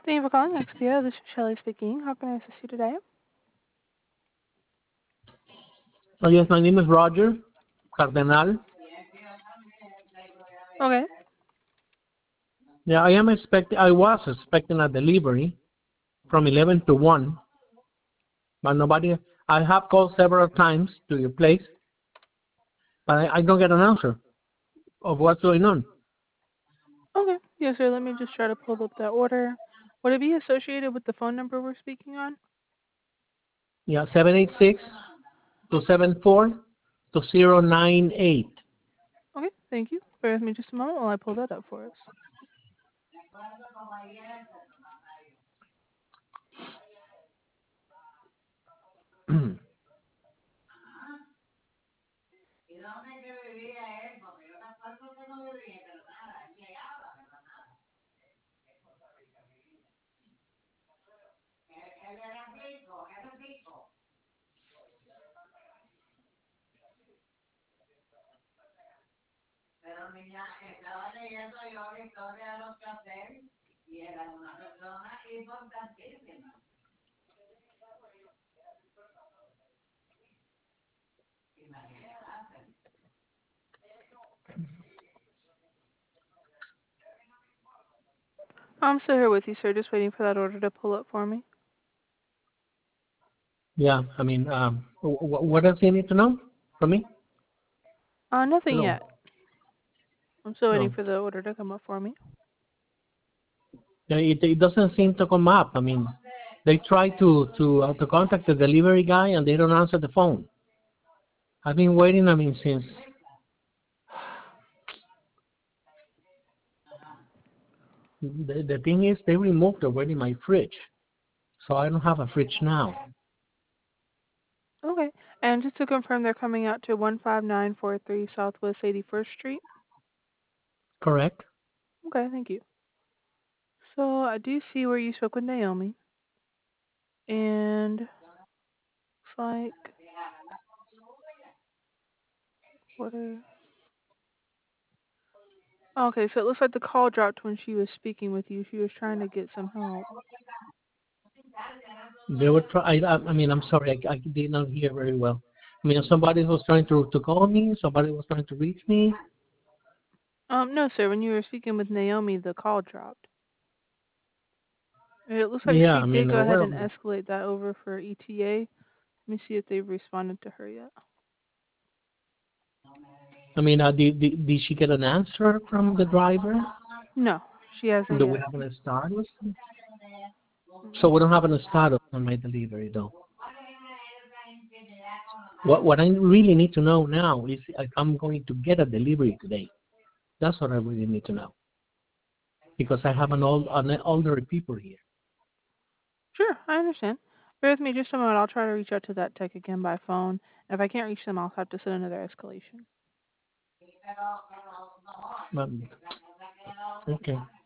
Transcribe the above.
Thank you for calling XPO. This is Shelly speaking. How can I assist you today? Oh, yes, my name is Roger Cardenal. Okay. Yeah, I was expecting a delivery from 11 to 1, but nobody, I have called several times to your place, but I don't get an answer of what's going on. Okay. Yes, sir. Let me just try to pull up that order. Would it be associated with the phone number we're speaking on? Yeah, 786-274-2098. Okay. Thank you. Bear with me just a moment while I pull that up for us. I'm still here with you, sir. Just waiting for that order to pull up for me. Yeah, I mean, what does he need to know from me? Nothing Hello. yet. I'm still waiting No. for the order to come up for me. Yeah, it doesn't seem to come up. I mean, they try to contact the delivery guy and they don't answer the phone. I've been waiting, I mean, since the thing is they removed already my fridge, so I don't have a fridge now. Okay. And just to confirm, they're coming out to 15943 Southwest 81st Street. Correct? Okay. Thank you. So I do see where you spoke with Naomi, and looks like what are okay, so it looks like the call dropped when she was speaking with you. She was trying to get some help. They were try. I mean, I'm sorry, I did not hear very well. I mean, somebody was trying to call me. Somebody was trying to reach me. No, sir. When you were speaking with Naomi, the call dropped. It looks like Yeah, she I did mean, go ahead well, and escalate that over for ETA. Let me see if they've responded to her yet. I mean, did she get an answer from the driver? No, she hasn't Do we yet. have a status? So Mm. we don't have a status on my delivery, though. What I really need to know now is if I'm going to get a delivery today. That's what I really need to know because I have an older people here. Sure, I understand. Bear with me just a moment. I'll try to reach out to that tech again by phone. If I can't reach them, I'll have to send another escalation. Okay.